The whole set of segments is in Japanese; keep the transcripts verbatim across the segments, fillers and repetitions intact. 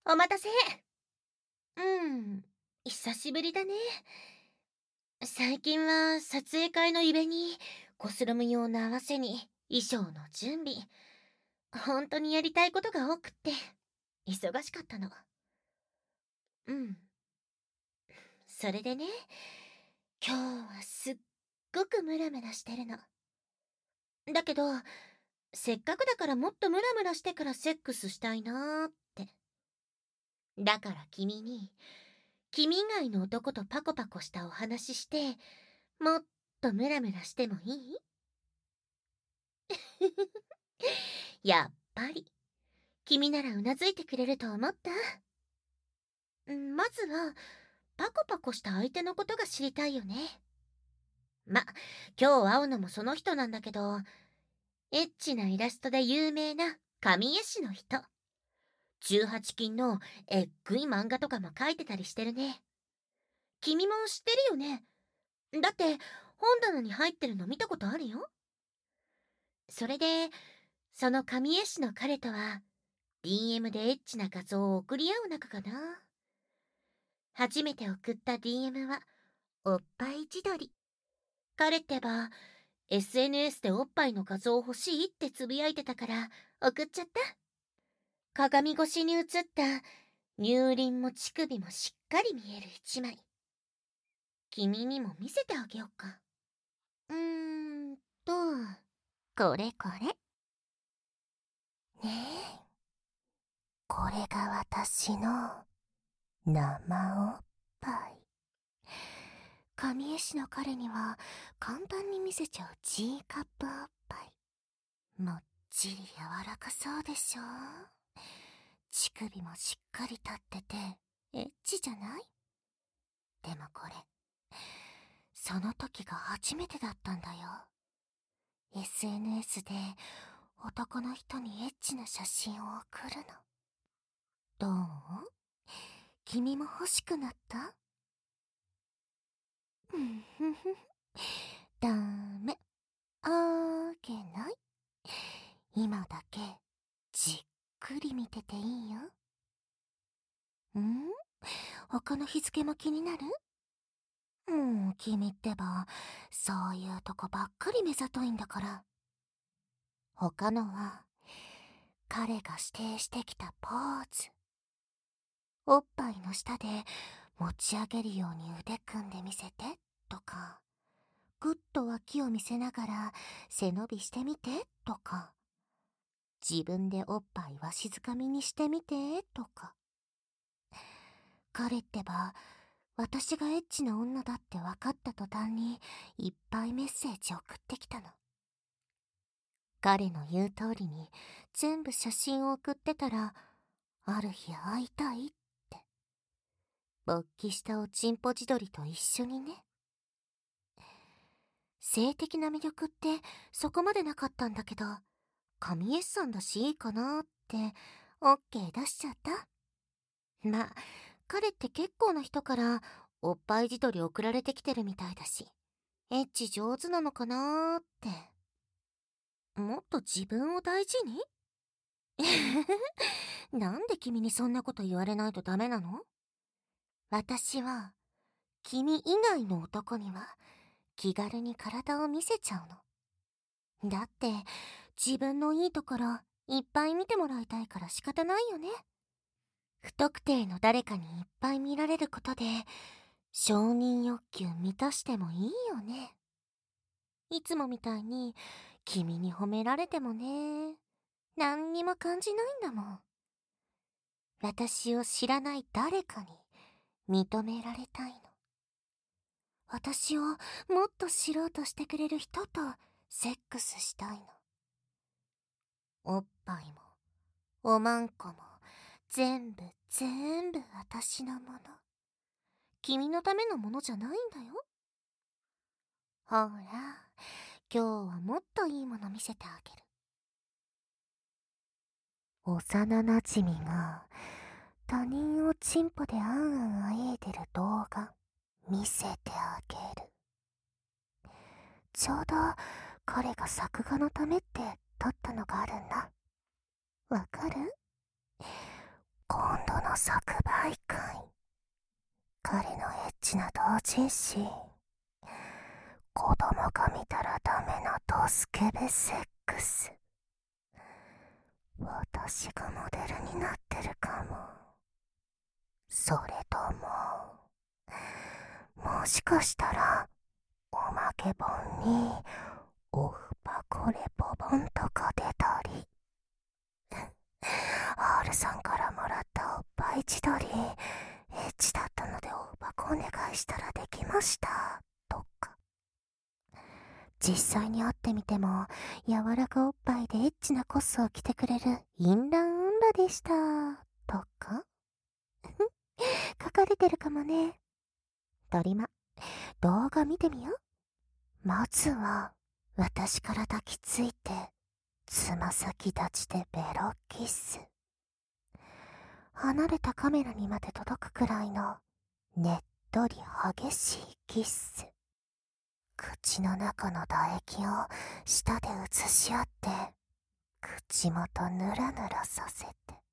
お待たせ。うん、久しぶりだね。最近は撮影会のイベにコスルム用の合わせに衣装の準備。本当にやりたいことが多くって忙しかったの。うん。それでね、今日はすっごくムラムラしてるの。だけど、せっかくだからもっとムラムラしてからセックスしたいなーって。だから君に、君以外の男とパコパコしたお話しして、もっとムラムラしてもいい？やっぱり、君ならうなずいてくれると思った。んまずは、パコパコした相手のことが知りたいよね。ま、今日会うのもその人なんだけど、エッチなイラストで有名な神絵師の人。じゅうはち禁のえっぐい漫画とかも描いてたりしてるね。君も知ってるよね。だって、本棚に入ってるの見たことあるよ。それで、その神絵師の彼とは、ディーエム でエッチな画像を送り合う仲かな。初めて送った ディーエム は、おっぱい自撮り。彼ってば、エスエヌエス でおっぱいの画像欲しいってつぶやいてたから、送っちゃった。鏡越しに映った乳輪も乳首もしっかり見える一枚。君にも見せてあげようか。うーんと、これこれ。ねえ、これが私の生おっぱい。神絵師の彼には簡単に見せちゃう G カップおっぱい。もっちり柔らかそうでしょ。乳首もしっかり立っててエッチじゃない？でもこれ、その時が初めてだったんだよ。エスエヌエス で男の人にエッチな写真を送るの。どう？君も欲しくなった？うんふふ。ダメ。あげない。今だけじっくり見てていいよ。ん？他の日付も気になる？もう君ってば、そういうとこばっかり目ざといんだから。他のは、彼が指定してきたポーズ。おっぱいの下で持ち上げるように腕組んでみせてとか、ぐっと脇を見せながら背伸びしてみてとか、自分でおっぱいわしづかみにしてみてとか。彼ってば、私がエッチな女だって分かった途端にいっぱいメッセージ送ってきたの。彼の言う通りに全部写真を送ってたら、ある日会いたいって。勃起したおちんぽ自撮りと一緒にね。性的な魅力ってそこまでなかったんだけど、神絵師さんだしいいかなって、オッケー出しちゃった。まあ、彼って結構な人からおっぱい自撮り送られてきてるみたいだし、エッチ上手なのかなーって。もっと自分を大事になんで君にそんなこと言われないとダメなの？私は、君以外の男には気軽に体を見せちゃうの。だって、自分のいいところいっぱい見てもらいたいから仕方ないよね。不特定の誰かにいっぱい見られることで、承認欲求満たしてもいいよね。いつもみたいに、君に褒められてもね、何にも感じないんだもん。私を知らない誰かに認められたいの。私をもっと知ろうとしてくれる人とセックスしたいの。おっぱいも、おまんこも、全部全部私のもの。君のためのものじゃないんだよ。ほら、今日はもっといいもの見せてあげる。幼なじみが他人をチンポであんあんあえいでる動画見せてあげる。ちょうど彼が作画のためって撮ったのがあるんだ。わかる？今度の即売会。彼のエッチな同人誌。子供が見たらダメなドスケベセックス。私がモデルになってるかも。それとも、もしかしたら、おまけ本に、オフパコレポ本とか出たり。R さんからもらったおっぱい自撮り、エッチだったのでオフパコお願いしたらできました、とか。実際に会ってみても、柔らかおっぱいでエッチなコスを着てくれるインラン女でした、とか。書かれてるかもね。ドリマ、動画見てみよう。まずは、私から抱きついて、つま先立ちでベロキス。離れたカメラにまで届くくらいの、ねっとり激しいキッス。口の中の唾液を舌で移し合って、口元ぬらぬらさせて、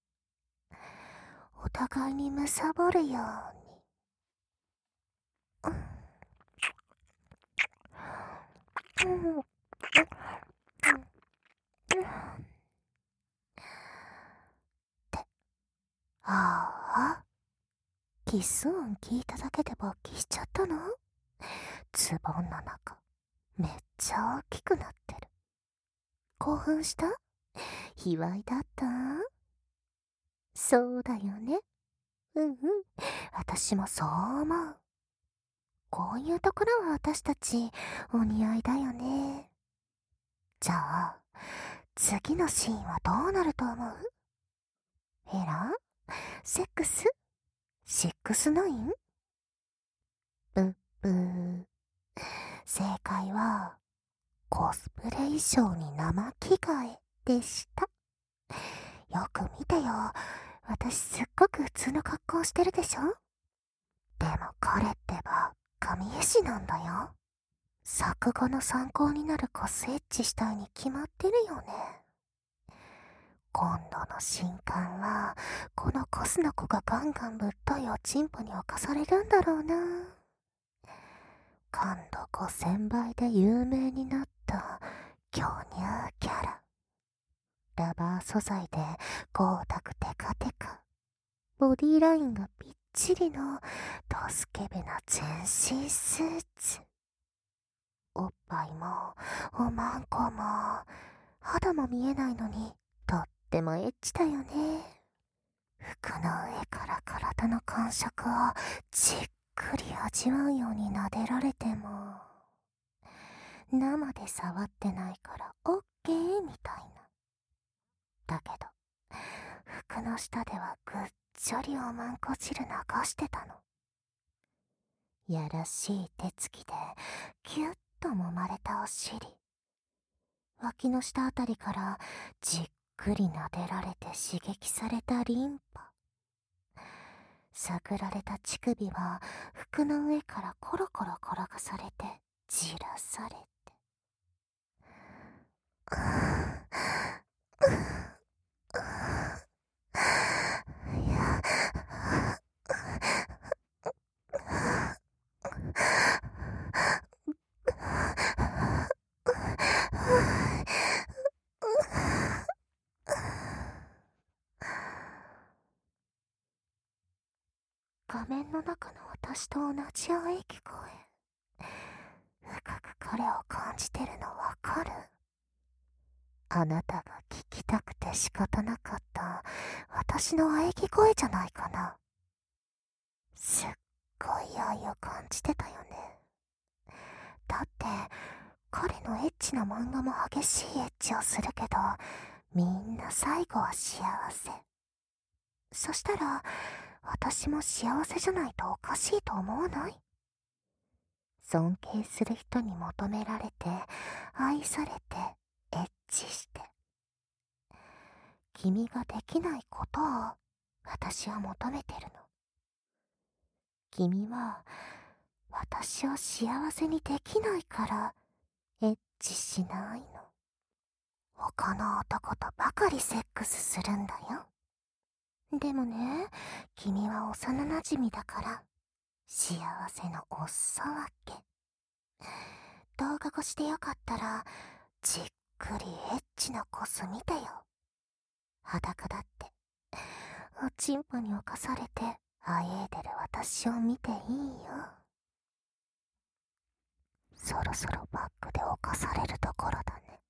お互いにむさぼるように。うん。うん。うん。ああ、キス音聞いただけで勃起しちゃったの？ズボンの中、めっちゃ大きくなってる。興奮した？卑猥だった？そうだよね。うんうん。私もそう思う。こういうところは私たち、お似合いだよね。じゃあ、次のシーンはどうなると思う？エラ？セックス？シックスナイン？ブッブー。正解は、コスプレ衣装に生着替えでした。よく見てよ。私すっごく普通の格好してるでしょ？でも彼ってば、神絵師なんだよ。作画の参考になるコスエッチしたいに決まってるよね。今度の新刊は、このコスの子がガンガンぶっといおちんぽに侵されるんだろうな。感度ごせんばいで有名になった巨乳キャラ。ラバー素材で光沢テカテカ。ボディラインがぴっちりのドスケベな全身スーツ。おっぱいもおまんこも肌も見えないのにとってもエッチだよね。服の上から体の感触をじっくり味わうように撫でられても生で触ってないからオッケーみたいな。だけど服の下ではぐっちょりおまんこ汁流してたの。やらしい手つきでキュッと揉まれたお尻、脇の下あたりからじっくり撫でられて刺激されたリンパ、探られた乳首は服の上からコロコロ転がされてじらされて、いや画面の中の私と同じ喘ぎ声。深く彼を感じてるのわかる？あなたが聞きたくて仕方なかった私の喘ぎ声じゃないかな。すっごい愛を感じてたよね。だって彼のエッチな漫画も激しいエッチをするけど、みんな最後は幸せ。そしたら私も幸せじゃないとおかしいと思わない？尊敬する人に求められて愛されてエッチして、君ができないことを私は求めてるの。君は私を幸せにできないからエッチしないの。他の男とばかりセックスするんだよ。 でもね、君は幼馴染だから、幸せのお裾分け。動画越しでよかったら、じっくりエッチなコス見てよ。裸だって、おちんぽに侵されて、あえいでる私を見ていいよ。そろそろバックで侵されるところだね。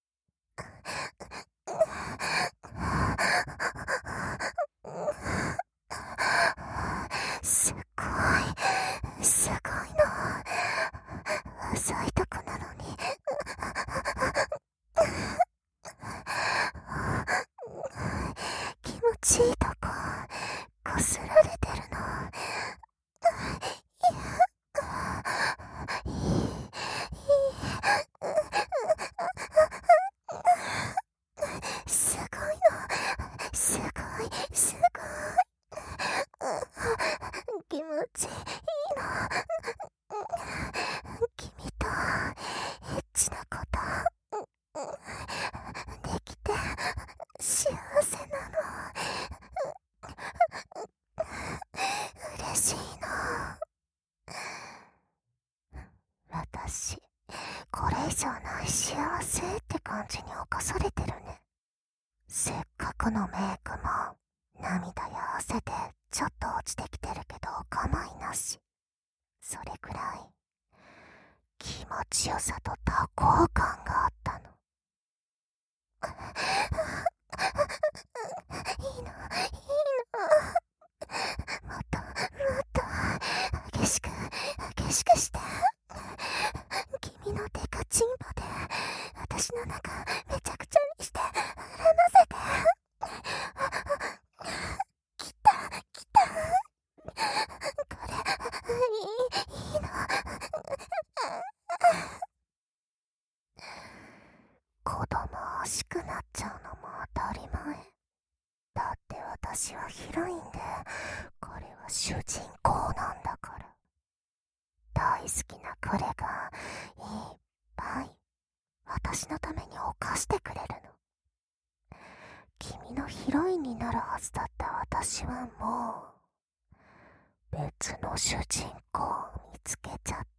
すっごい、すごいの。浅いとこなのに。気持ちいいとこ、こすられてるの。いい、いい。すごいの。すごい、すごい。気持ちいいの。君とエッチなことできて幸せなの。嬉しいの。私、これ以上ない幸せって感じに侵されてるね。せっかくのメイクも涙や汗でちょっと落ちてきてるけどお構いなし。それくらい気持ちよさと多幸感があったの。いいの、いいの。もっと、もっと激しく、激しくして。君のデカチンポで私の中めちゃくちゃにして膨らませて。来た、来た。これ、いい、いいの。子供欲しくなっちゃうのも当たり前。だって私はヒロインで、彼は主人公なんだから。大好きな彼がいっぱい私のために犯してくれるの。君のヒロインになるはずだった私はもう別の主人公を見つけちゃった。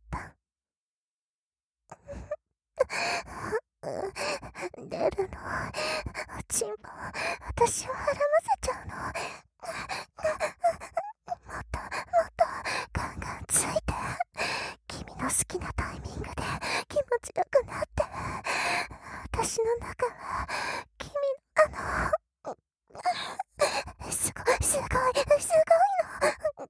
出るの、おちんぽ、私をはらませちゃうの。もっともっとガンガンついて。君の好きなタイミングで気持ちよくなって。私の中は君のあのすごいすごいすごいの。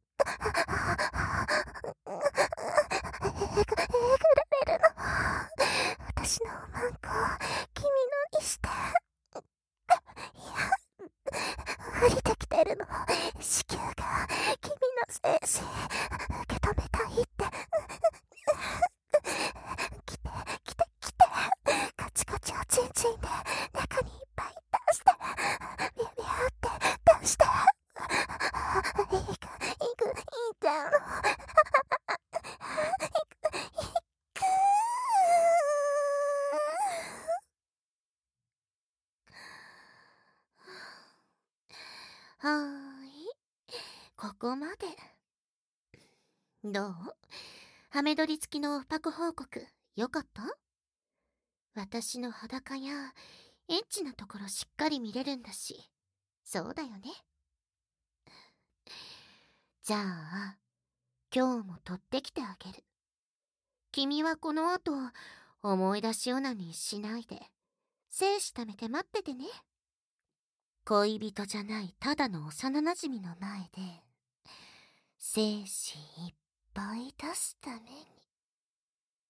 えぐ、えぐられるの。私のマンコを君のにして。いや、降りてきてるの。子宮が君の精子受け止めたいって。来て来て来て。カチカチおちんちんで中にいっぱい出して。ビュビューって出して。いくいくいいじゃん。 はーい、ここまで。どう？ハメ撮り付きのパク報告よかった？私の裸やエッチなところしっかり見れるんだし、そうだよね。じゃあ今日も撮ってきてあげる。君はこの後思い出しオナニーしないで精子溜めて待っててね。恋人じゃないただの幼馴染の前で精子いっぱい出すために。